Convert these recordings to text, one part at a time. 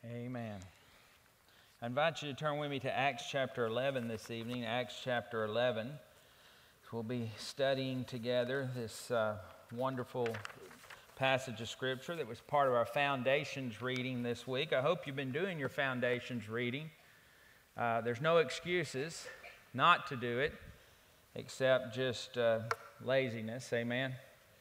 Amen. I invite you to turn with me to Acts chapter 11 this evening. Acts chapter 11. We'll be studying together this wonderful passage of Scripture that was part of our Foundations reading this week. I hope you've been doing your Foundations reading. There's no excuses not to do it except just laziness. Amen.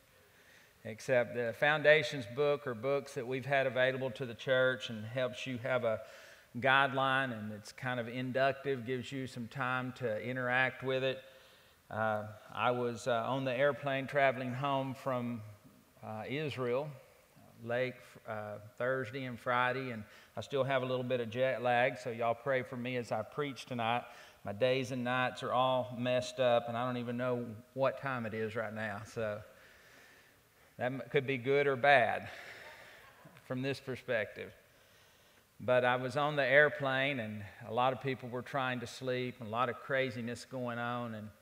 Except the Foundations book or books that we've had available to the church and helps you have a guideline, and it's kind of inductive, gives you some time to interact with it. I was on the airplane traveling home from Israel late Thursday and Friday, and I still have a little bit of jet lag, so y'all pray for me as I preach tonight. My days and nights are all messed up, and I don't even know what time it is right now, so that could be good or bad from this perspective. But I was on the airplane, and a lot of people were trying to sleep, and a lot of craziness going on, and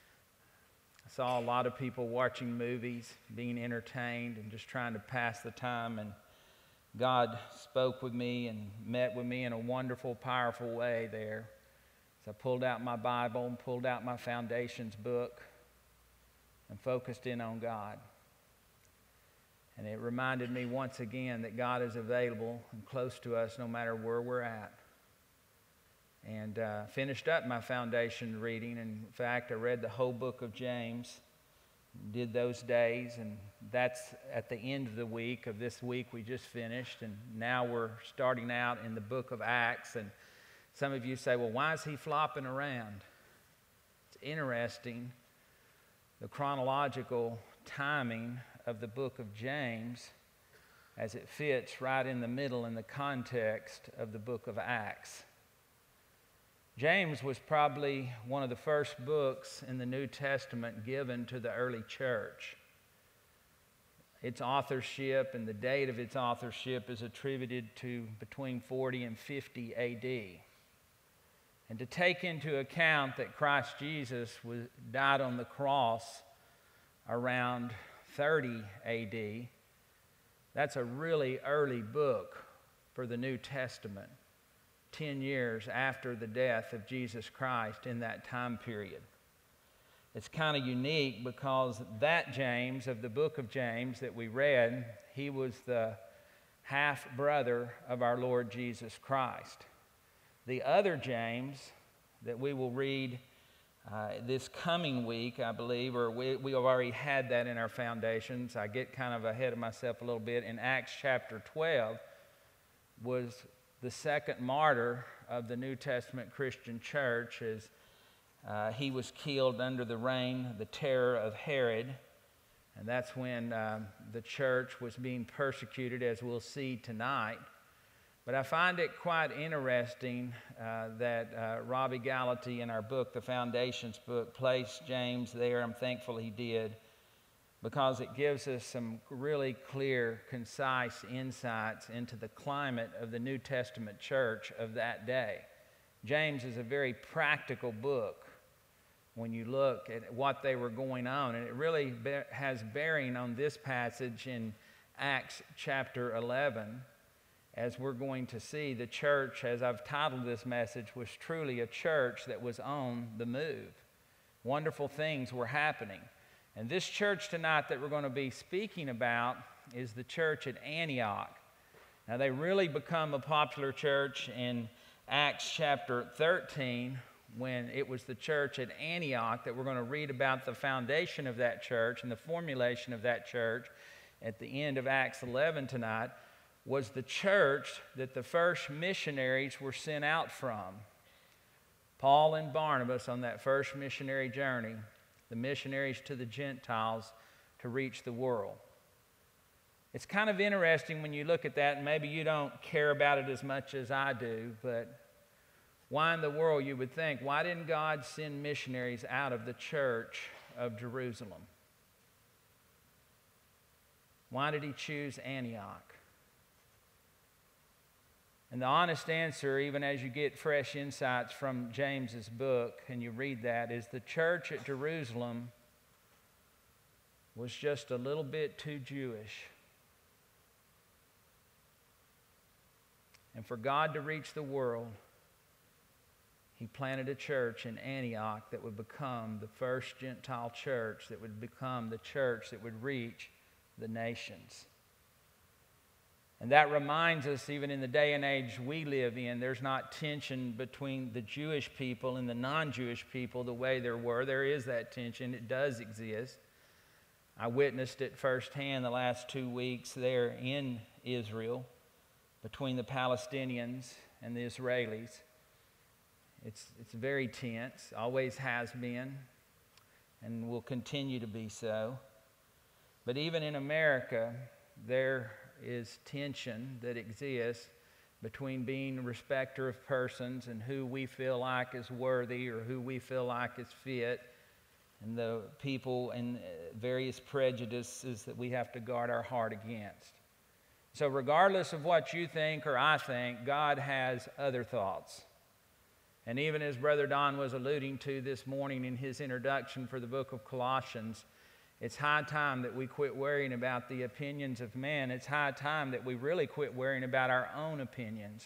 I saw a lot of people watching movies, being entertained, and just trying to pass the time. And God spoke with me and met with me in a wonderful, powerful way there. So I pulled out my Bible and pulled out my Foundations book and focused in on God. And it reminded me once again that God is available and close to us no matter where we're at. And finished up my foundation reading. In fact, I read the whole book of James, did those days, and that's at the end of the week of this week we just finished. And now we're starting out in the book of Acts. And some of you say, well, why is he flopping around? It's interesting, the chronological timing of the book of James as it fits right in the middle in the context of the book of Acts. James was probably one of the first books in the New Testament given to the early church. Its authorship and the date of its authorship is attributed to between 40 and 50 A.D. And to take into account that Christ Jesus died on the cross around 30 A.D., that's a really early book for the New Testament, 10 years after the death of Jesus Christ in that time period. It's kind of unique because that James of the book of James that we read, he was the half-brother of our Lord Jesus Christ. The other James that we will read this coming week, I believe, or we have already had that in our foundations. I get kind of ahead of myself a little bit. In Acts chapter 12 was the second martyr of the New Testament Christian church as he was killed under the reign, the terror of Herod. And that's when the church was being persecuted, as we'll see tonight. But I find it quite interesting that Robbie Gallaty in our book, the Foundations book, placed James there. I'm thankful he did, because it gives us some really clear, concise insights into the climate of the New Testament church of that day. James is a very practical book when you look at what they were going on, and it really has bearing on this passage in Acts chapter 11. As we're going to see, the church, as I've titled this message, was truly a church that was on the move. Wonderful things were happening. And this church tonight that we're going to be speaking about is the church at Antioch. Now, they really become a popular church in Acts chapter 13, when it was the church at Antioch that we're going to read about the foundation of that church and the formulation of that church at the end of Acts 11 tonight. Was the church that the first missionaries were sent out from. Paul and Barnabas on that first missionary journey, the missionaries to the Gentiles to reach the world. It's kind of interesting when you look at that, and maybe you don't care about it as much as I do, but why in the world, you would think, why didn't God send missionaries out of the church of Jerusalem? Why did he choose Antioch? And the honest answer, even as you get fresh insights from James's book and you read that, is the church at Jerusalem was just a little bit too Jewish. and for God to reach the world, He planted a church in Antioch that would become the first Gentile church, that would become the church that would reach the nations. And that reminds us, even in the day and age we live in, there's not tension between the Jewish people and the non-Jewish people the way there were. There is that tension. It does exist. I witnessed it firsthand the last 2 weeks there in Israel between the Palestinians and the Israelis. It's very tense, always has been, and will continue to be so. But even in America, there is tension that exists between being a respecter of persons and who we feel like is worthy or who we feel like is fit, and the people and various prejudices that we have to guard our heart against. So regardless of what you think or I think, God has other thoughts. And even as Brother Don was alluding to this morning in his introduction for the book of Colossians, it's high time that we quit worrying about the opinions of men. It's high time that we really quit worrying about our own opinions.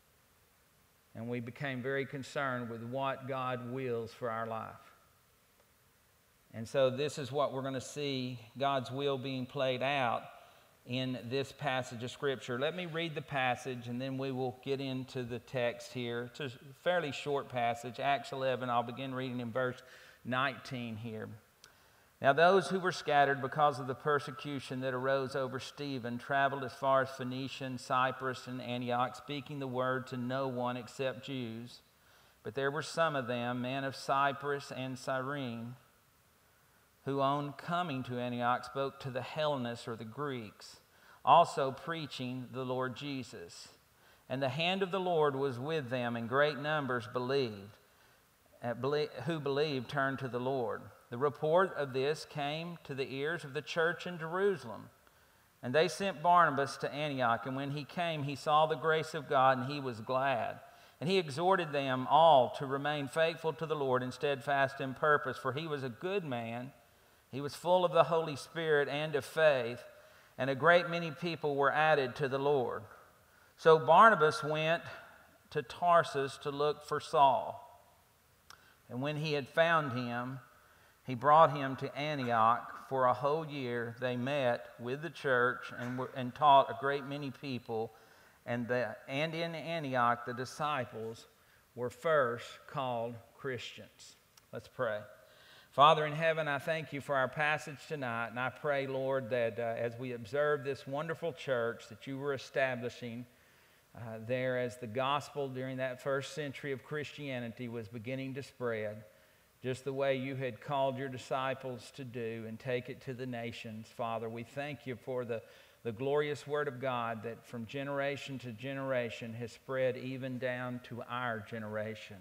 And we became very concerned with what God wills for our life. And so this is what we're going to see God's will being played out in this passage of Scripture. Let me read the passage and then we will get into the text here. It's a fairly short passage, Acts 11. I'll begin reading in verse 19 here. Now those who were scattered because of the persecution that arose over Stephen traveled as far as Phoenicia and Cyprus and Antioch, speaking the word to no one except Jews. But there were some of them, men of Cyprus and Cyrene, who on coming to Antioch spoke to the Hellenists or the Greeks, also preaching the Lord Jesus. And the hand of the Lord was with them, and great numbers who believed turned to the Lord. The report of this came to the ears of the church in Jerusalem, and they sent Barnabas to Antioch. And when he came, he saw the grace of God, and he was glad. And he exhorted them all to remain faithful to the Lord and steadfast in purpose, for he was a good man. He was full of the Holy Spirit and of faith, and a great many people were added to the Lord. So Barnabas went to Tarsus to look for Saul. And when he had found him, he brought him to Antioch. For a whole year they met with the church and taught a great many people. And in Antioch the disciples were first called Christians. Let's pray. Father in heaven, I thank you for our passage tonight, and I pray, Lord, that as we observe this wonderful church that you were establishing there as the gospel during that first century of Christianity was beginning to spread, just the way you had called your disciples to do and take it to the nations, Father, we thank you for the glorious Word of God that from generation to generation has spread even down to our generation,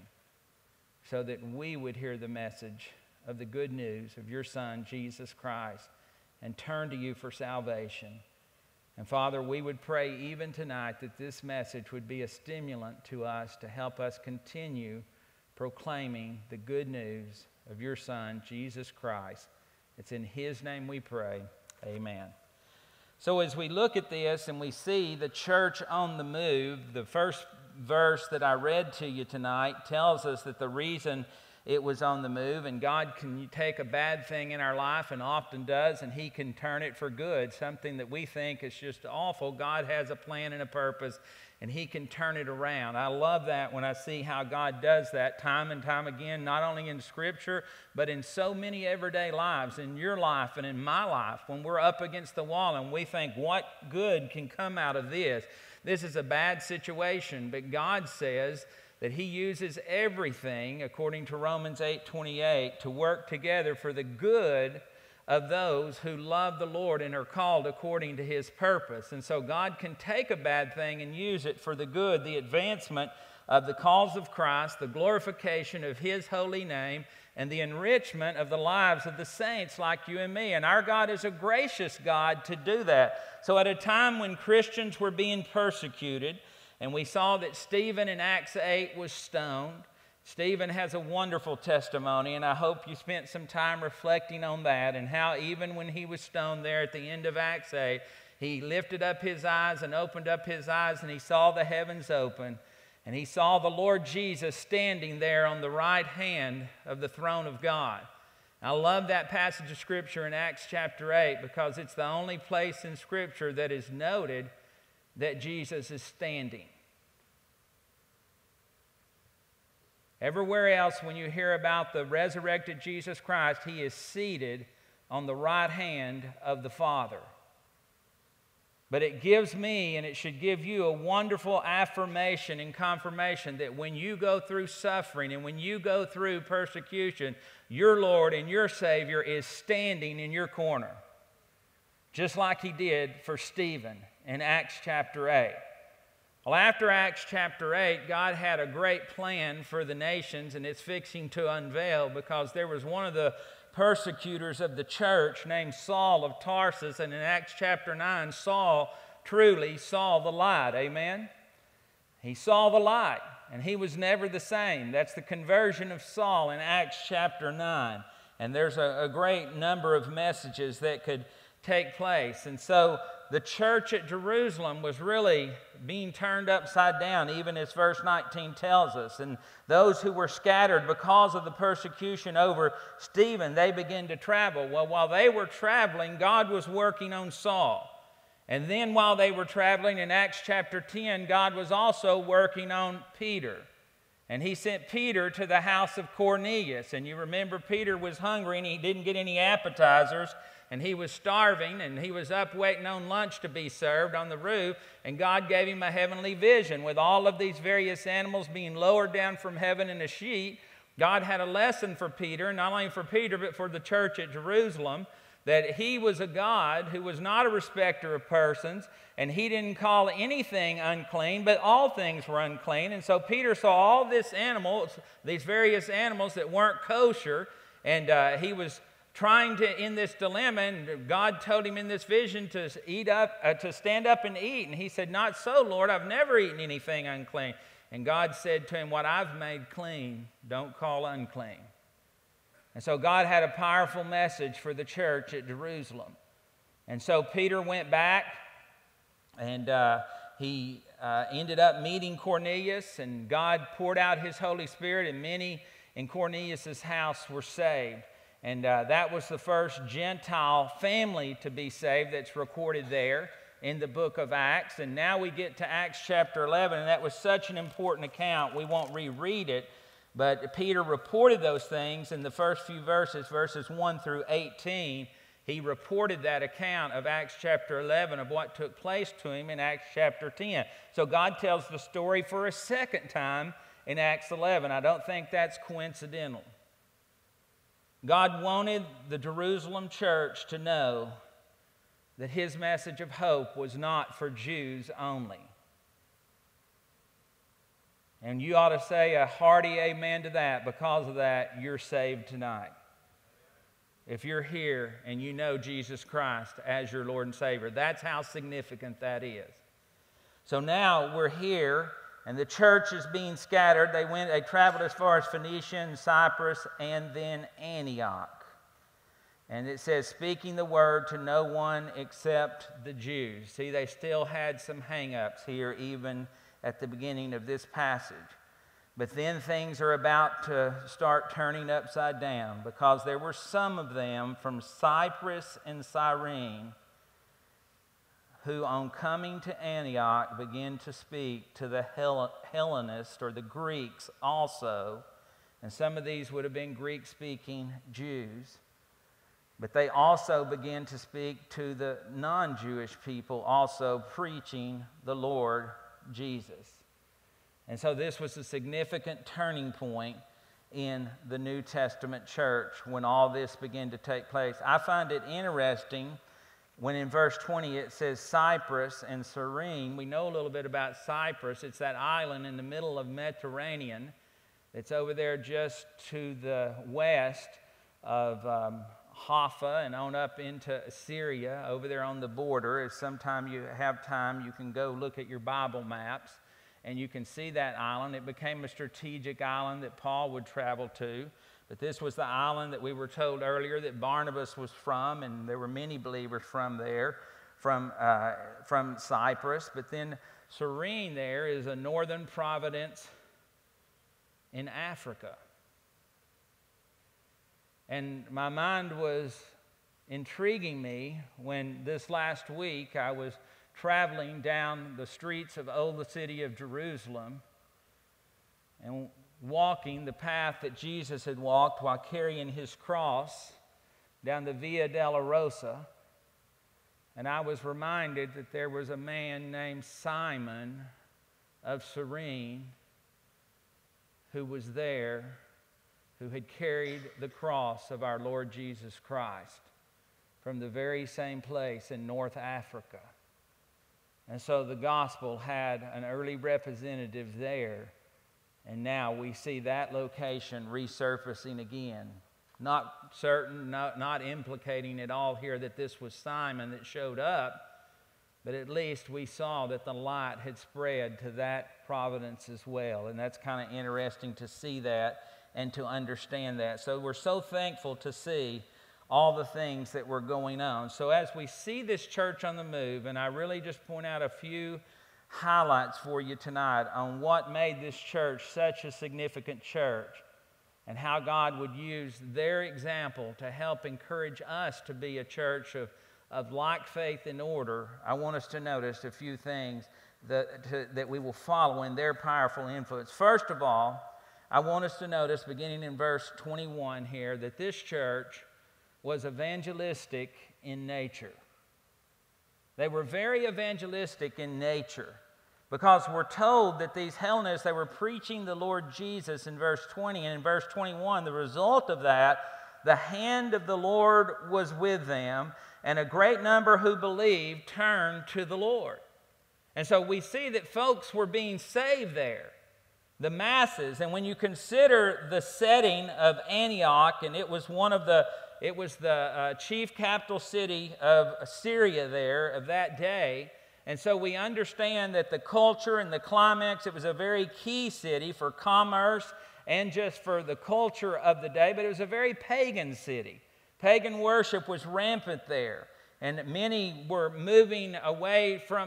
so that we would hear the message of the good news of your Son, Jesus Christ, and turn to you for salvation. And Father, we would pray even tonight that this message would be a stimulant to us to help us continue proclaiming the good news of your Son, Jesus Christ. It's in His name we pray. Amen. So as we look at this and we see the church on the move, the first verse that I read to you tonight tells us that the reason it was on the move, and God can take a bad thing in our life, and often does, and He can turn it for good. Something that we think is just awful, God has a plan and a purpose, and He can turn it around. I love that when I see how God does that time and time again, not only in Scripture, but in so many everyday lives, in your life and in my life, when we're up against the wall and we think, what good can come out of this? This is a bad situation, but God says that He uses everything, according to Romans 8:28, to work together for the good of those who love the Lord and are called according to His purpose. And so God can take a bad thing and use it for the good, the advancement of the cause of Christ, the glorification of His holy name, and the enrichment of the lives of the saints like you and me. And our God is a gracious God to do that. So at a time when Christians were being persecuted, and we saw that Stephen in Acts 8 was stoned. Stephen has a wonderful testimony, and I hope you spent some time reflecting on that and how even when he was stoned there at the end of Acts 8, he lifted up his eyes and opened up his eyes, and he saw the heavens open, and he saw the Lord Jesus standing there on the right hand of the throne of God. I love that passage of Scripture in Acts chapter 8 because it's the only place in Scripture that is noted that Jesus is standing. Everywhere else, when you hear about the resurrected Jesus Christ, he is seated on the right hand of the Father. But it gives me, and it should give you, a wonderful affirmation and confirmation that when you go through suffering and when you go through persecution, your Lord and your Savior is standing in your corner, just like he did for Stephen in Acts chapter 8. Well, after Acts chapter 8, God had a great plan for the nations, and it's fixing to unveil because there was one of the persecutors of the church named Saul of Tarsus, and in Acts chapter 9, Saul truly saw the light. Amen? He saw the light, and he was never the same. That's the conversion of Saul in Acts chapter 9. And there's a great number of messages that could take place. And so the church at Jerusalem was really being turned upside down, even as verse 19 tells us. And those who were scattered because of the persecution over Stephen, they began to travel. Well, while they were traveling, God was working on Saul. And then while they were traveling in Acts chapter 10, God was also working on Peter. And he sent Peter to the house of Cornelius. And you remember Peter was hungry and he didn't get any appetizers. And he was starving, and he was up waiting on lunch to be served on the roof, and God gave him a heavenly vision with all of these various animals being lowered down from heaven in a sheet. God had a lesson for Peter, not only for Peter, but for the church at Jerusalem, that he was a God who was not a respecter of persons, and he didn't call anything unclean, but all things were unclean. And so Peter saw all these various animals that weren't kosher, and he was trying to, in this dilemma, and God told him in this vision to stand up and eat. And he said, "Not so, Lord, I've never eaten anything unclean." And God said to him, "What I've made clean, don't call unclean." And so God had a powerful message for the church at Jerusalem. And so Peter went back, and he ended up meeting Cornelius, and God poured out his Holy Spirit, and many in Cornelius' house were saved. And that was the first Gentile family to be saved that's recorded there in the book of Acts. And now we get to Acts chapter 11, and that was such an important account. We won't reread it, but Peter reported those things in the first few verses, verses 1 through 18. He reported that account of Acts chapter 11 of what took place to him in Acts chapter 10. So God tells the story for a second time in Acts 11. I don't think that's coincidental. God wanted the Jerusalem church to know that his message of hope was not for Jews only. And you ought to say a hearty amen to that. Because of that, you're saved tonight. If you're here and you know Jesus Christ as your Lord and Savior, that's how significant that is. So now we're here, and the church is being scattered. They traveled as far as Phoenicia and Cyprus and then Antioch. And it says, speaking the word to no one except the Jews. See, they still had some hang-ups here even at the beginning of this passage. But then things are about to start turning upside down, because there were some of them from Cyprus and Cyrene who on coming to Antioch began to speak to the Hellenists, or the Greeks also. And some of these would have been Greek-speaking Jews. But they also began to speak to the non-Jewish people, also preaching the Lord Jesus. And so this was a significant turning point in the New Testament church when all this began to take place. I find it interesting when in verse 20 it says Cyprus and Cyrene. We know a little bit about Cyprus. It's that island in the middle of Mediterranean. It's over there just to the west of Haifa and on up into Syria, over there on the border. If sometime you have time, you can go look at your Bible maps, and you can see that island. It became a strategic island that Paul would travel to. But this was the island that we were told earlier that Barnabas was from, and there were many believers from there, from Cyprus. But then Cyrene there is a northern province in Africa. And my mind was intriguing me when this last week I was traveling down the streets of the city of Jerusalem and walking the path that Jesus had walked while carrying his cross down the Via Dolorosa. And I was reminded that there was a man named Simon of Cyrene who was there, who had carried the cross of our Lord Jesus Christ from the very same place in North Africa. And so the gospel had an early representative there, and now we see that location resurfacing again. Not certain, not implicating at all here that this was Simon that showed up, but at least we saw that the light had spread to that province as well. And that's kind of interesting to see that and to understand that. So we're so thankful to see all the things that were going on. So as we see this church on the move, and I really just point out a few highlights for you tonight on what made this church such a significant church and how God would use their example to help encourage us to be a church of like faith and order. I want us to notice a few things that we will follow in their powerful influence. First of all, I want us to notice, beginning in verse 21 here, that this church was evangelistic in nature. They were very evangelistic in nature, because we're told that these Hellenists, they were preaching the Lord Jesus in verse 20, and in verse 21, the result of that, the hand of the Lord was with them, and a great number who believed turned to the Lord. And so we see that folks were being saved there, the masses. And when you consider the setting of Antioch, and it was the chief capital city of Syria there of that day. And so we understand that the culture and the climax, it was a very key city for commerce and just for the culture of the day, but it was a very pagan city. Pagan worship was rampant there, and many were moving away from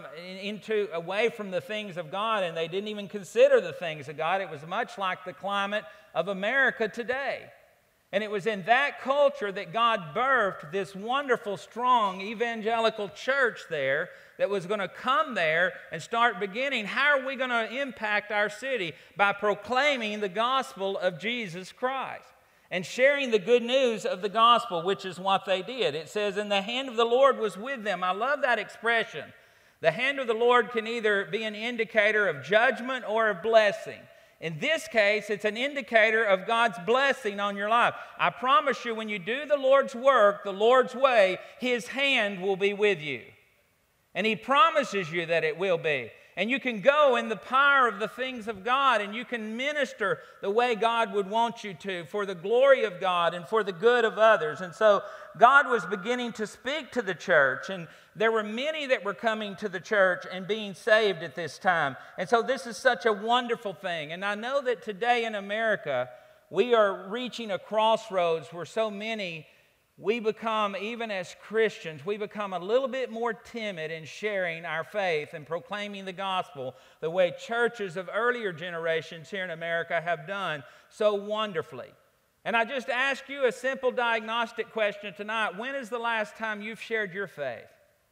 the things of God, and they didn't even consider the things of God. It was much like the climate of America today. And it was in that culture that God birthed this wonderful, strong evangelical church there that was going to come there and start beginning. How are we going to impact our city? By proclaiming the gospel of Jesus Christ and sharing the good news of the gospel, which is what they did. It says, and the hand of the Lord was with them. I love that expression. The hand of the Lord can either be an indicator of judgment or of blessing. In this case, it's an indicator of God's blessing on your life. I promise you, when you do the Lord's work, the Lord's way, His hand will be with you. And He promises you that it will be. And you can go in the power of the things of God, and you can minister the way God would want you to for the glory of God and for the good of others. And so God was beginning to speak to the church, and there were many that were coming to the church and being saved at this time. And so this is such a wonderful thing. And I know that today in America, we are reaching a crossroads where so many, we become, even as Christians, we become a little bit more timid in sharing our faith and proclaiming the gospel the way churches of earlier generations here in America have done so wonderfully. And I just ask you a simple diagnostic question tonight. When is the last time you've shared your faith?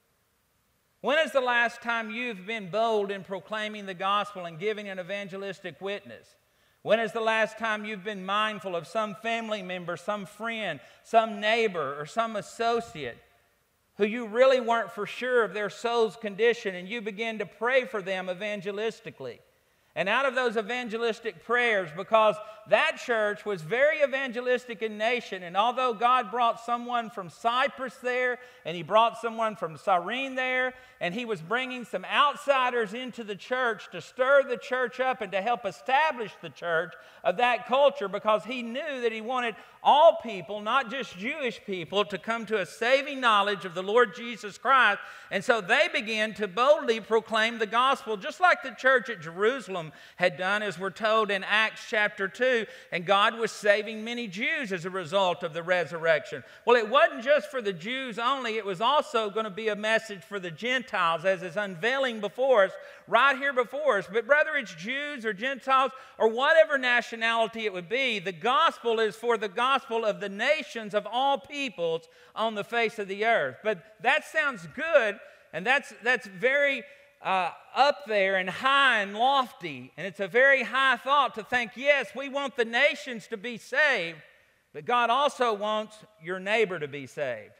When is the last time you've been bold in proclaiming the gospel and giving an evangelistic witness? When is the last time you've been mindful of some family member, some friend, some neighbor, or some associate who you really weren't for sure of their soul's condition, and you began to pray for them evangelistically? And out of those evangelistic prayers, because that church was very evangelistic in nation, and although God brought someone from Cyprus there, and He brought someone from Cyrene there, and He was bringing some outsiders into the church to stir the church up and to help establish the church of that culture, because He knew that He wanted all people, not just Jewish people, to come to a saving knowledge of the Lord Jesus Christ. And so they began to boldly proclaim the gospel, just like the church at Jerusalem Jerusalem had done, as we're told in Acts chapter 2, and God was saving many Jews as a result of the resurrection. Well, it wasn't just for the Jews only, it was also going to be a message for the Gentiles, as is unveiling before us, right here before us. But whether it's Jews or Gentiles or whatever nationality it would be, the gospel is for the gospel of the nations of all peoples on the face of the earth. But that sounds good, and that's very up there and high and lofty, and it's a very high thought to think, yes, we want the nations to be saved, but God also wants your neighbor to be saved.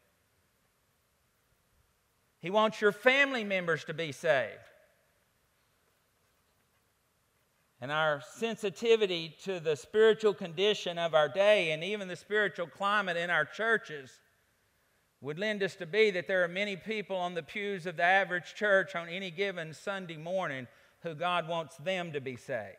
He wants your family members to be saved. And our sensitivity to the spiritual condition of our day and even the spiritual climate in our churches would lend us to be that there are many people on the pews of the average church on any given Sunday morning who God wants them to be saved.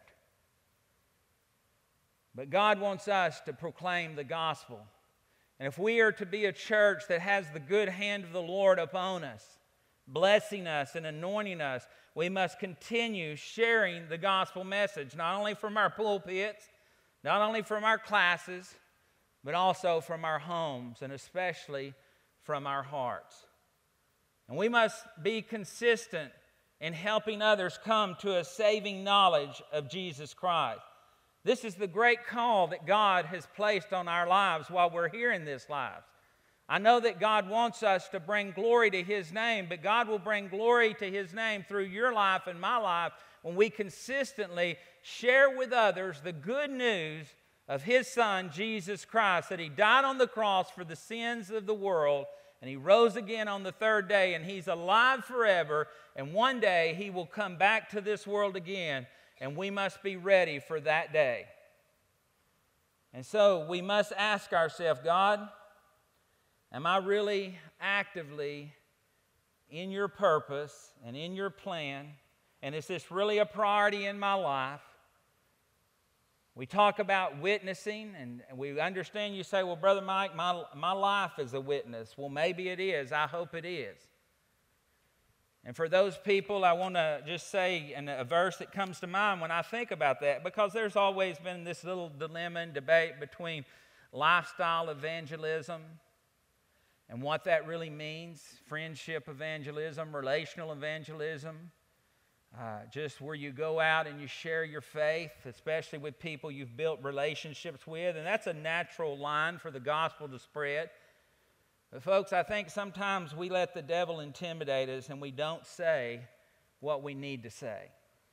But God wants us to proclaim the gospel. And if we are to be a church that has the good hand of the Lord upon us, blessing us and anointing us, we must continue sharing the gospel message, not only from our pulpits, not only from our classes, but also from our homes, and especially from our hearts. And we must be consistent in helping others come to a saving knowledge of Jesus Christ. This is the great call that God has placed on our lives while we're here in this life. I know that God wants us to bring glory to His name, but God will bring glory to His name through your life and my life when we consistently share with others the good news of His Son, Jesus Christ, that He died on the cross for the sins of the world, and He rose again on the third day, and He's alive forever, and one day He will come back to this world again, and we must be ready for that day. And so we must ask ourselves, God, am I really actively in your purpose and in your plan, and is this really a priority in my life? We talk about witnessing, and we understand you say, well, Brother Mike, my life is a witness. Well, maybe it is. I hope it is. And for those people, I want to just say a verse that comes to mind when I think about that, because there's always been this little dilemma and debate between lifestyle evangelism and what that really means, friendship evangelism, relational evangelism, just where you go out and you share your faith, especially with people you've built relationships with, and that's a natural line for the gospel to spread. But folks, I think sometimes we let the devil intimidate us and we don't say what we need to say.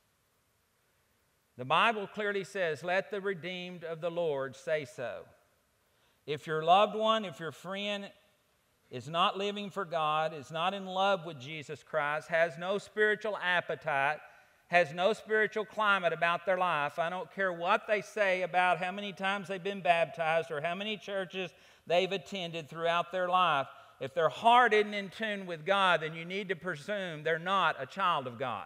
The Bible clearly says, let the redeemed of the Lord say so. If your loved one, if your friend is not living for God, is not in love with Jesus Christ, has no spiritual appetite, has no spiritual climate about their life, I don't care what they say about how many times they've been baptized or how many churches they've attended throughout their life, if their heart isn't in tune with God, then you need to presume they're not a child of God.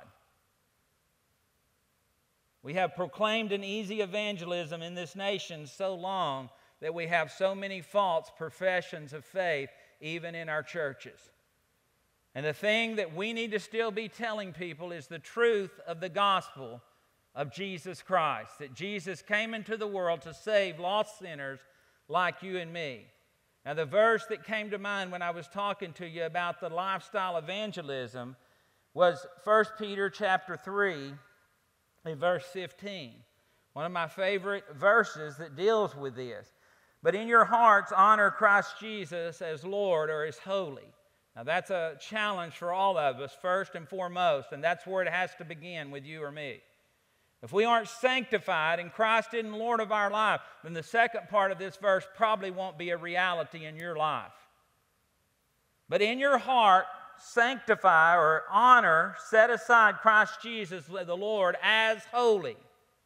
We have proclaimed an easy evangelism in this nation so long that we have so many false professions of faith even in our churches. And the thing that we need to still be telling people is the truth of the gospel of Jesus Christ, that Jesus came into the world to save lost sinners like you and me. Now, the verse that came to mind when I was talking to you about the lifestyle evangelism was 1 Peter chapter 3 and verse 15. One of my favorite verses that deals with this. But in your hearts, honor Christ Jesus as Lord or as holy. Now, that's a challenge for all of us, first and foremost, and that's where it has to begin with you or me. If we aren't sanctified and Christ isn't Lord of our life, then the second part of this verse probably won't be a reality in your life. But in your heart, sanctify or honor, set aside Christ Jesus, the Lord, as holy.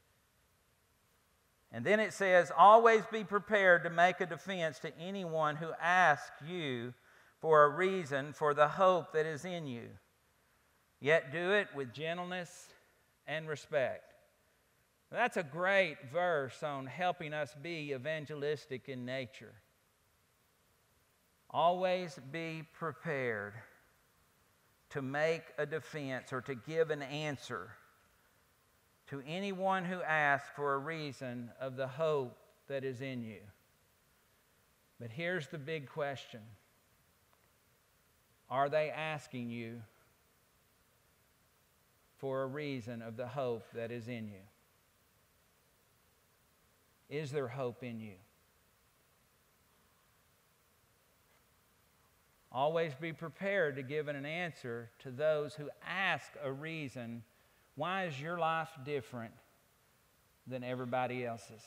And then it says, always be prepared to make a defense to anyone who asks you for a reason for the hope that is in you. Yet do it with gentleness and respect. That's a great verse on helping us be evangelistic in nature. Always be prepared to make a defense or to give an answer to anyone who asks for a reason of the hope that is in you. But here's the big question. Are they asking you for a reason of the hope that is in you? Is there hope in you? Always be prepared to give an answer to those who ask a reason. Why is your life different than everybody else's?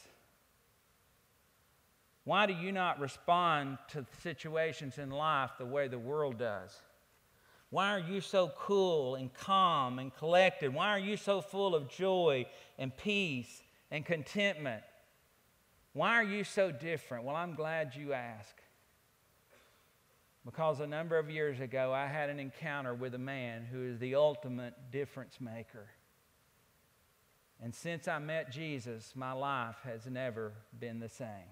Why do you not respond to situations in life the way the world does? Why are you so cool and calm and collected? Why are you so full of joy and peace and contentment? Why are you so different? Well, I'm glad you asked. Because a number of years ago, I had an encounter with a man who is the ultimate difference maker. And since I met Jesus, my life has never been the same.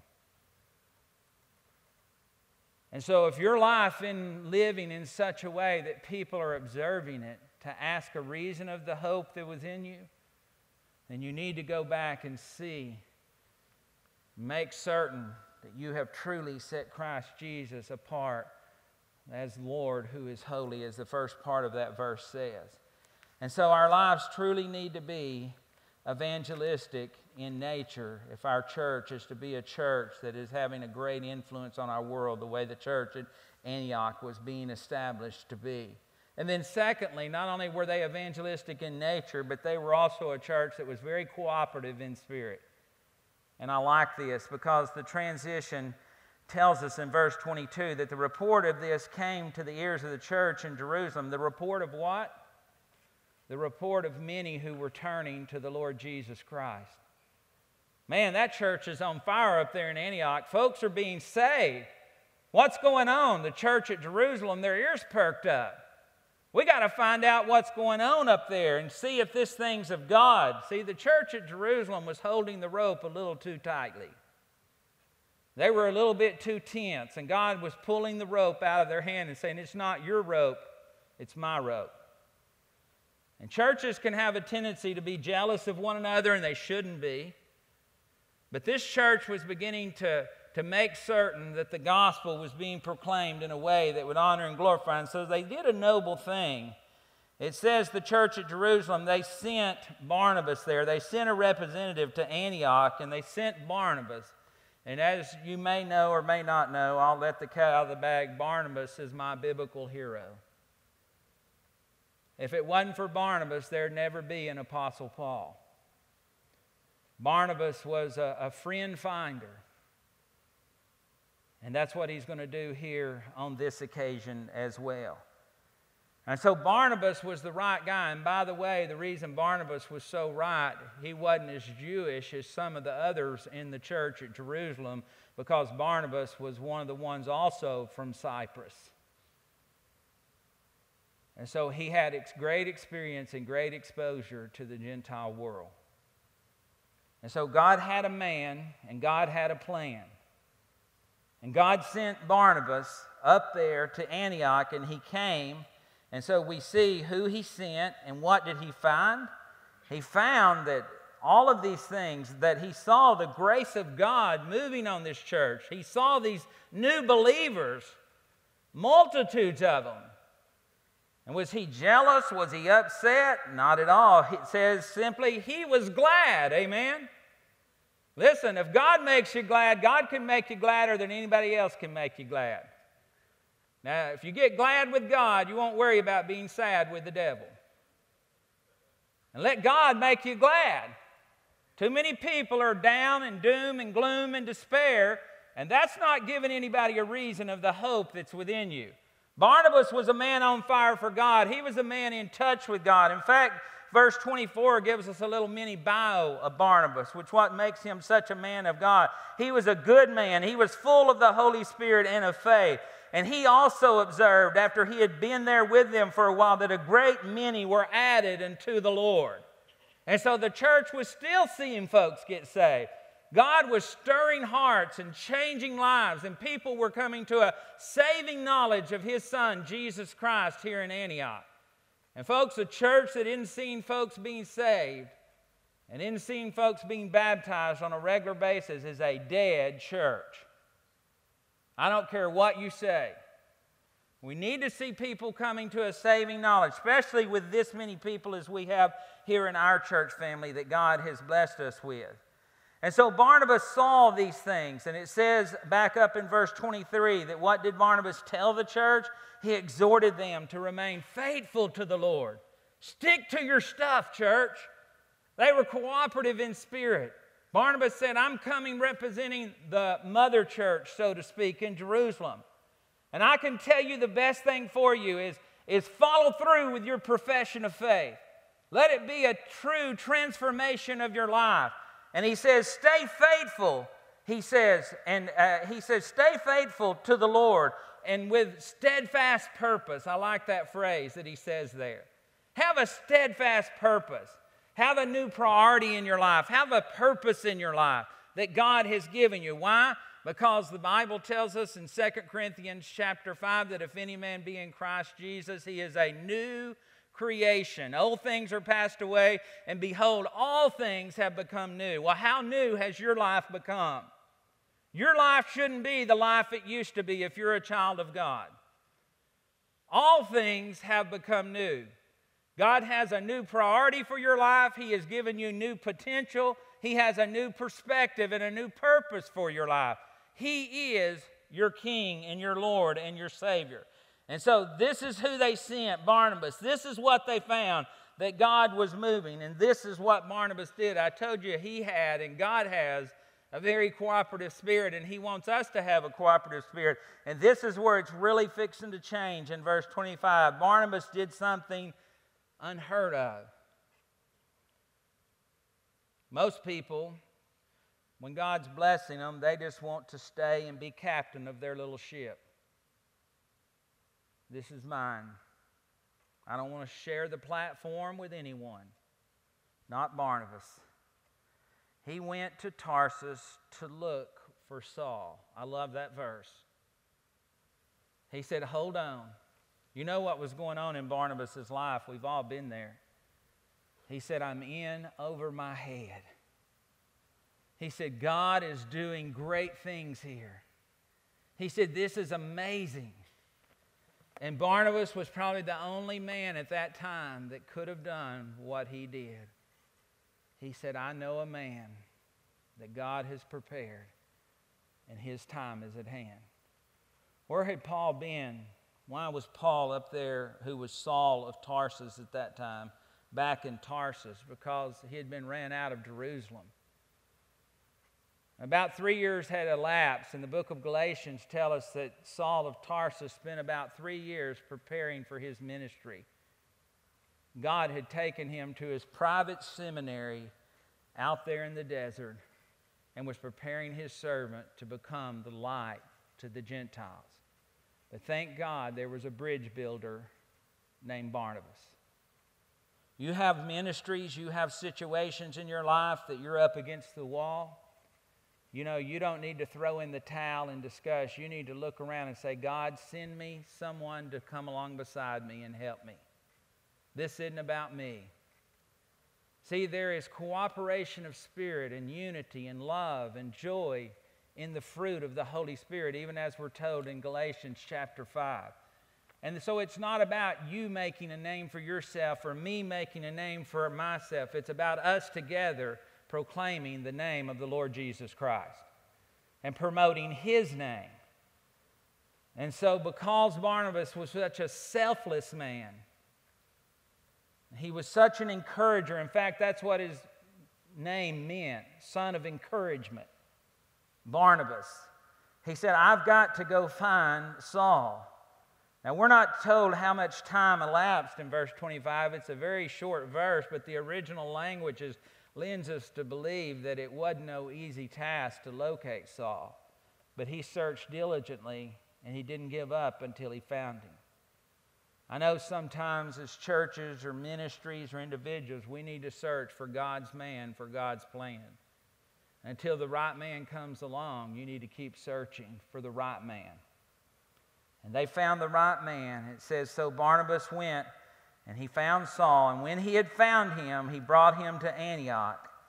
And so if your life in living in such a way that people are observing it to ask a reason of the hope that was in you, then you need to go back and see, make certain that you have truly set Christ Jesus apart as Lord who is holy, as the first part of that verse says. And so our lives truly need to be evangelistic in nature if our church is to be a church that is having a great influence on our world the way the church at Antioch was being established to be. And then secondly, not only were they evangelistic in nature, but they were also a church that was very cooperative in spirit. And I like this because the transition tells us in verse 22 that the report of this came to the ears of the church in Jerusalem. The report of what? The report of many who were turning to the Lord Jesus Christ. Man, that church is on fire up there in Antioch. Folks are being saved. What's going on? The church at Jerusalem, their ears perked up. We got to find out what's going on up there and see if this thing's of God. See, the church at Jerusalem was holding the rope a little too tightly. They were a little bit too tense, and God was pulling the rope out of their hand and saying, it's not your rope, it's my rope. And churches can have a tendency to be jealous of one another, and they shouldn't be. But this church was beginning to make certain that the gospel was being proclaimed in a way that would honor and glorify. And so they did a noble thing. It says the church at Jerusalem, they sent Barnabas there. They sent a representative to Antioch, and they sent Barnabas. And as you may know or may not know, I'll let the cat out of the bag, Barnabas is my biblical hero. If it wasn't for Barnabas, there'd never be an Apostle Paul. Barnabas was a friend finder. And that's what he's going to do here on this occasion as well. And so Barnabas was the right guy. And by the way, the reason Barnabas was so right, he wasn't as Jewish as some of the others in the church at Jerusalem, because Barnabas was one of the ones also from Cyprus. And so he had great experience and great exposure to the Gentile world. And so God had a man and God had a plan. And God sent Barnabas up there to Antioch, and he came. And so we see who he sent, and what did he find? He found that all of these things, that he saw the grace of God moving on this church. He saw these new believers, multitudes of them. And was he jealous? Was he upset? Not at all. It says simply, he was glad. Amen? Listen, if God makes you glad, God can make you gladder than anybody else can make you glad. Now, if you get glad with God, you won't worry about being sad with the devil. And let God make you glad. Too many people are down and doom and gloom and despair, and that's not giving anybody a reason of the hope that's within you. Barnabas was a man on fire for God. He was a man in touch with God. In fact, verse 24 gives us a little mini bio of Barnabas, which what makes him such a man of God. He was a good man. He was full of the Holy Spirit and of faith. And he also observed, after he had been there with them for a while, that a great many were added unto the Lord. And so the church was still seeing folks get saved. God was stirring hearts and changing lives, and people were coming to a saving knowledge of his Son, Jesus Christ, here in Antioch. And folks, a church that isn't seeing folks being saved and in seeing folks being baptized on a regular basis is a dead church. I don't care what you say. We need to see people coming to a saving knowledge, especially with this many people as we have here in our church family that God has blessed us with. And so Barnabas saw these things, and it says back up in verse 23 that what did Barnabas tell the church? He exhorted them to remain faithful to the Lord. Stick to your stuff, church. They were cooperative in spirit. Barnabas said, I'm coming representing the mother church, so to speak, in Jerusalem. And I can tell you the best thing for you is follow through with your profession of faith. Let it be a true transformation of your life. And he says, stay faithful, he says, stay faithful to the Lord and with steadfast purpose. I like that phrase that he says there. Have a steadfast purpose. Have a new priority in your life. Have a purpose in your life that God has given you. Why? Because the Bible tells us in 2 Corinthians chapter 5 that if any man be in Christ Jesus, he is a new creation. Old things are passed away, and behold, all things have become new. Well, how new has your life become? Your life shouldn't be the life it used to be if you're a child of God. All things have become new. God has a new priority for your life. He has given you new potential. He has a new perspective and a new purpose for your life. He is your King and your Lord and your Savior. And so this is who they sent, Barnabas. This is what they found, that God was moving. And this is what Barnabas did. I told you he had, and God has, a very cooperative spirit, and he wants us to have a cooperative spirit. And this is where it's really fixing to change in verse 25. Barnabas did something unheard of. Most people, when God's blessing them, they just want to stay and be captain of their little ship. This is mine. I don't want to share the platform with anyone. Not Barnabas. He went to Tarsus to look for Saul. I love that verse. He said, hold on. You know what was going on in Barnabas' life. We've all been there. He said, I'm in over my head. He said, God is doing great things here. He said, this is amazing. And Barnabas was probably the only man at that time that could have done what he did. He said, I know a man that God has prepared, and his time is at hand. Where had Paul been? Why was Paul up there, who was Saul of Tarsus at that time, back in Tarsus? Because he had been ran out of Jerusalem. About 3 years had elapsed, and the book of Galatians tells us that Saul of Tarsus spent about 3 years preparing for his ministry. God had taken him to his private seminary out there in the desert and was preparing his servant to become the light to the Gentiles. But thank God there was a bridge builder named Barnabas. You have ministries, you have situations in your life that you're up against the wall. You know, you don't need to throw in the towel and discuss. You need to look around and say, God, send me someone to come along beside me and help me. This isn't about me. See, there is cooperation of spirit and unity and love and joy in the fruit of the Holy Spirit, even as we're told in Galatians chapter 5. And so it's not about you making a name for yourself or me making a name for myself. It's about us together proclaiming the name of the Lord Jesus Christ and promoting His name. And so because Barnabas was such a selfless man, he was such an encourager. In fact, that's what his name meant, son of encouragement. Barnabas. He said, I've got to go find Saul. Now, we're not told how much time elapsed in verse 25. It's a very short verse, but the original language lends us to believe that it wasn't no easy task to locate Saul. But he searched diligently, and he didn't give up until he found him. I know sometimes as churches or ministries or individuals, we need to search for God's man, for God's plan. Until the right man comes along, you need to keep searching for the right man. And they found the right man. It says, so Barnabas went and he found Saul. And when he had found him, he brought him to Antioch.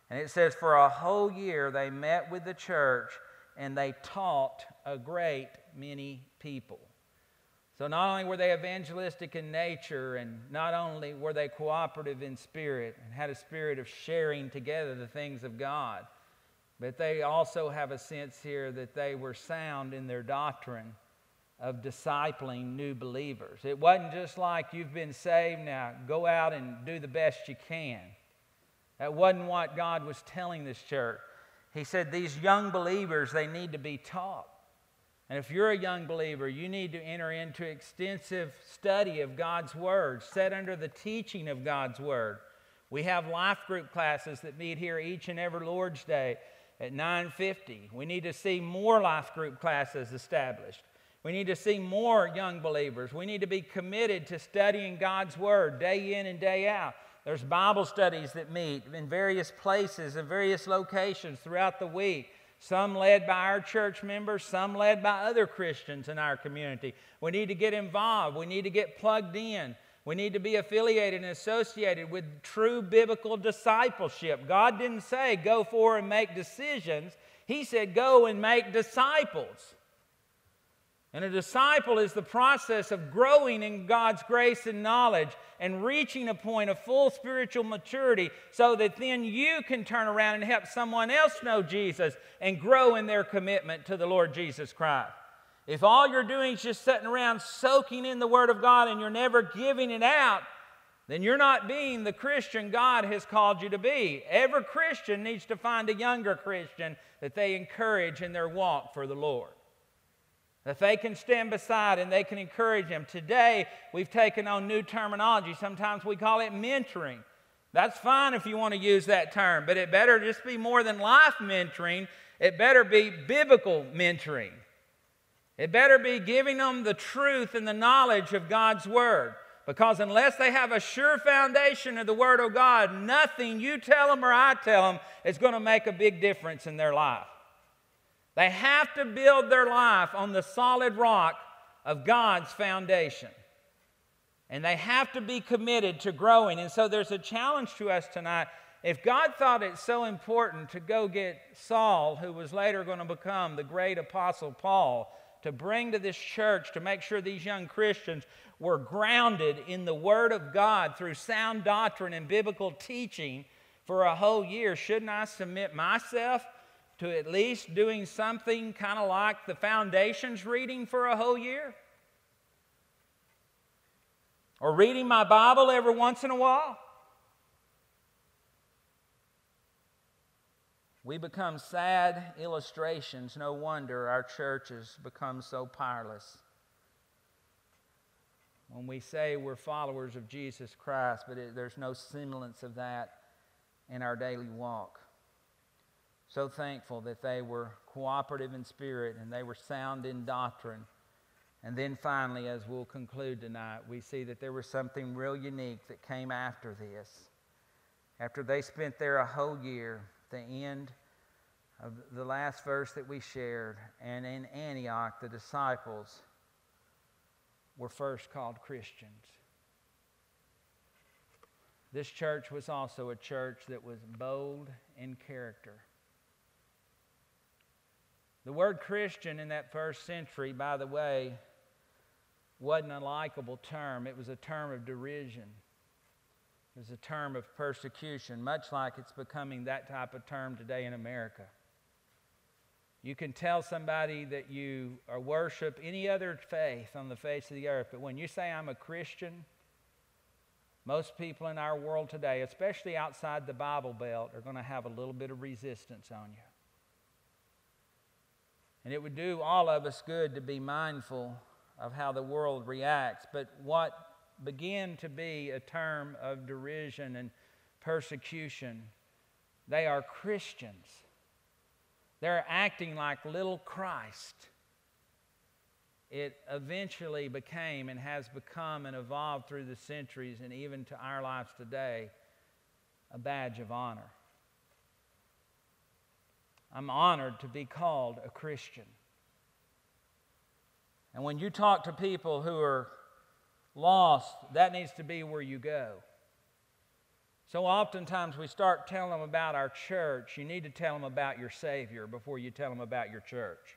And it says for a whole year they met with the church and they taught a great many people. So not only were they evangelistic in nature, and not only were they cooperative in spirit and had a spirit of sharing together the things of God, but they also have a sense here that they were sound in their doctrine of discipling new believers. It wasn't just like you've been saved, now go out and do the best you can. That wasn't what God was telling this church. He said these young believers, they need to be taught. And if you're a young believer, you need to enter into extensive study of God's Word, set under the teaching of God's Word. We have life group classes that meet here each and every Lord's Day at 9:50. We need to see more life group classes established. We need to see more young believers. We need to be committed to studying God's Word day in and day out. There's Bible studies that meet in various places and various locations throughout the week. Some led by our church members, some led by other Christians in our community. We need to get involved. We need to get plugged in. We need to be affiliated and associated with true biblical discipleship. God didn't say go forward and make decisions. He said go and make disciples. And a disciple is the process of growing in God's grace and knowledge and reaching a point of full spiritual maturity so that then you can turn around and help someone else know Jesus and grow in their commitment to the Lord Jesus Christ. If all you're doing is just sitting around soaking in the Word of God and you're never giving it out, then you're not being the Christian God has called you to be. Every Christian needs to find a younger Christian that they encourage in their walk for the Lord, that they can stand beside and they can encourage them. Today, we've taken on new terminology. Sometimes we call it mentoring. That's fine if you want to use that term, but it better just be more than life mentoring. It better be biblical mentoring. It better be giving them the truth and the knowledge of God's Word. Because unless they have a sure foundation of the Word of God, nothing you tell them or I tell them is going to make a big difference in their life. They have to build their life on the solid rock of God's foundation. And they have to be committed to growing. And so there's a challenge to us tonight. If God thought it so important to go get Saul, who was later going to become the great apostle Paul, to bring to this church to make sure these young Christians were grounded in the Word of God through sound doctrine and biblical teaching for a whole year, shouldn't I submit myself to at least doing something kind of like the foundations reading for a whole year? Or reading my Bible every once in a while? We become sad illustrations. No wonder our churches become so powerless. When we say we're followers of Jesus Christ, but there's no semblance of that in our daily walk. So thankful that they were cooperative in spirit and they were sound in doctrine. And then finally, as we'll conclude tonight, we see that there was something real unique that came after this. After they spent there a whole year, the end of the last verse that we shared, and in Antioch, the disciples were first called Christians. This church was also a church that was bold in character. The word Christian in that first century, by the way, wasn't a likable term. It was a term of derision. It was a term of persecution, much like it's becoming that type of term today in America. You can tell somebody that you worship any other faith on the face of the earth, but when you say I'm a Christian, most people in our world today, especially outside the Bible Belt, are going to have a little bit of resistance on you. And it would do all of us good to be mindful of how the world reacts. But what began to be a term of derision and persecution, they are Christians. They're acting like little Christ. It eventually became and has become and evolved through the centuries and even to our lives today, a badge of honor. I'm honored to be called a Christian. And when you talk to people who are lost, that needs to be where you go. So oftentimes we start telling them about our church. You need to tell them about your Savior before you tell them about your church.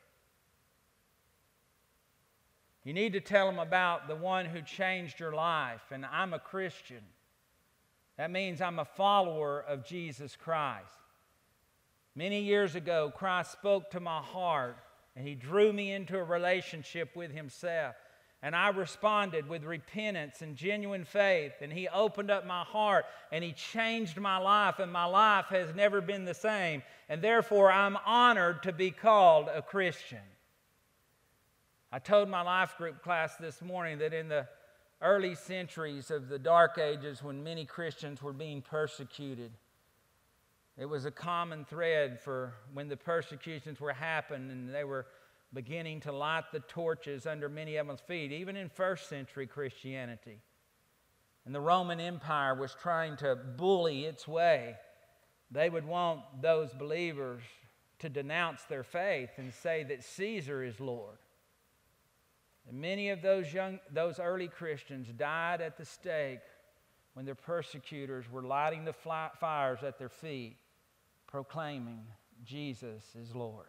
You need to tell them about the one who changed your life. And I'm a Christian. That means I'm a follower of Jesus Christ. Many years ago, Christ spoke to my heart, and He drew me into a relationship with Himself. And I responded with repentance and genuine faith, and He opened up my heart, and He changed my life, and my life has never been the same. And therefore, I'm honored to be called a Christian. I told my life group class this morning that in the early centuries of the Dark Ages, when many Christians were being persecuted, it was a common thread for when the persecutions were happening and they were beginning to light the torches under many of them's feet, even in first century Christianity. And the Roman Empire was trying to bully its way. They would want those believers to denounce their faith and say that Caesar is Lord. And many of those early Christians died at the stake when their persecutors were lighting the fires at their feet, proclaiming Jesus is Lord.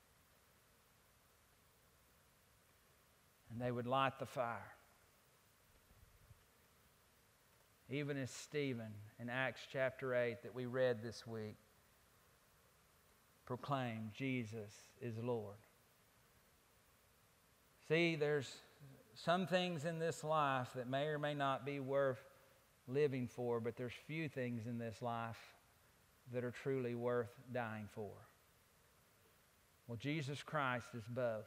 And they would light the fire. Even as Stephen in Acts chapter 8 that we read this week proclaimed Jesus is Lord. See, there's some things in this life that may or may not be worth living for, but there's few things in this life that are truly worth dying for. Well, Jesus Christ is both.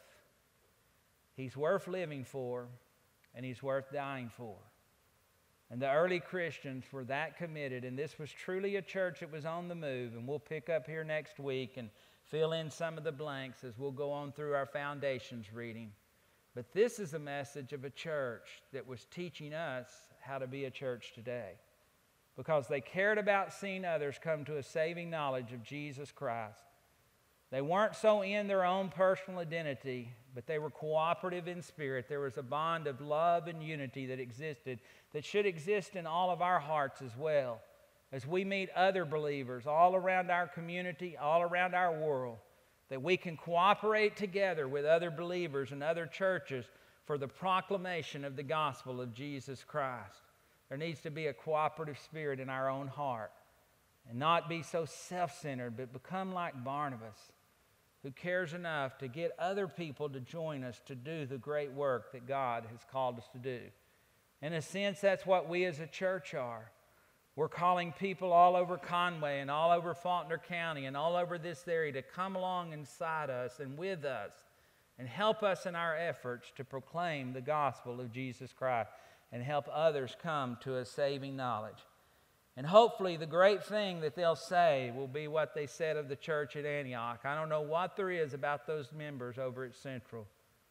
He's worth living for, and He's worth dying for. And the early Christians were that committed, and this was truly a church that was on the move, and we'll pick up here next week and fill in some of the blanks as we'll go on through our foundations reading. But this is a message of a church that was teaching us how to be a church today, because they cared about seeing others come to a saving knowledge of Jesus Christ. They weren't so in their own personal identity, but they were cooperative in spirit. There was a bond of love and unity that existed, that should exist in all of our hearts as well, as we meet other believers all around our community, all around our world, that we can cooperate together with other believers and other churches for the proclamation of the gospel of Jesus Christ. There needs to be a cooperative spirit in our own heart, and not be so self-centered, but become like Barnabas, who cares enough to get other people to join us to do the great work that God has called us to do. In a sense, that's what we as a church are. We're calling people all over Conway and all over Faulkner County and all over this area to come along inside us and with us and help us in our efforts to proclaim the gospel of Jesus Christ and help others come to a saving knowledge. And hopefully the great thing that they'll say will be what they said of the church at Antioch. I don't know what there is about those members over at Central,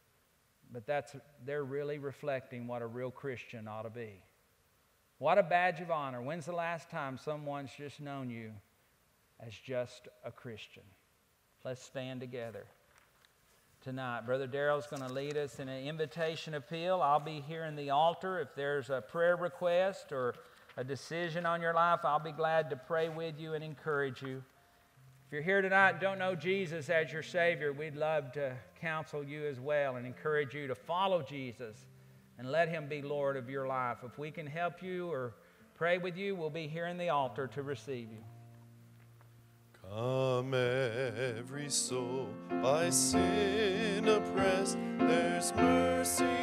but they're really reflecting what a real Christian ought to be. What a badge of honor. When's the last time someone's just known you as just a Christian? Let's stand together tonight. Brother Darrell's going to lead us in an invitation appeal. I'll be here in the altar. If there's a prayer request or a decision on your life, I'll be glad to pray with you and encourage you. If you're here tonight and don't know Jesus as your Savior, we'd love to counsel you as well and encourage you to follow Jesus and let Him be Lord of your life. If we can help you or pray with you, we'll be here in the altar to receive you. Come every soul by sin oppressed, there's mercy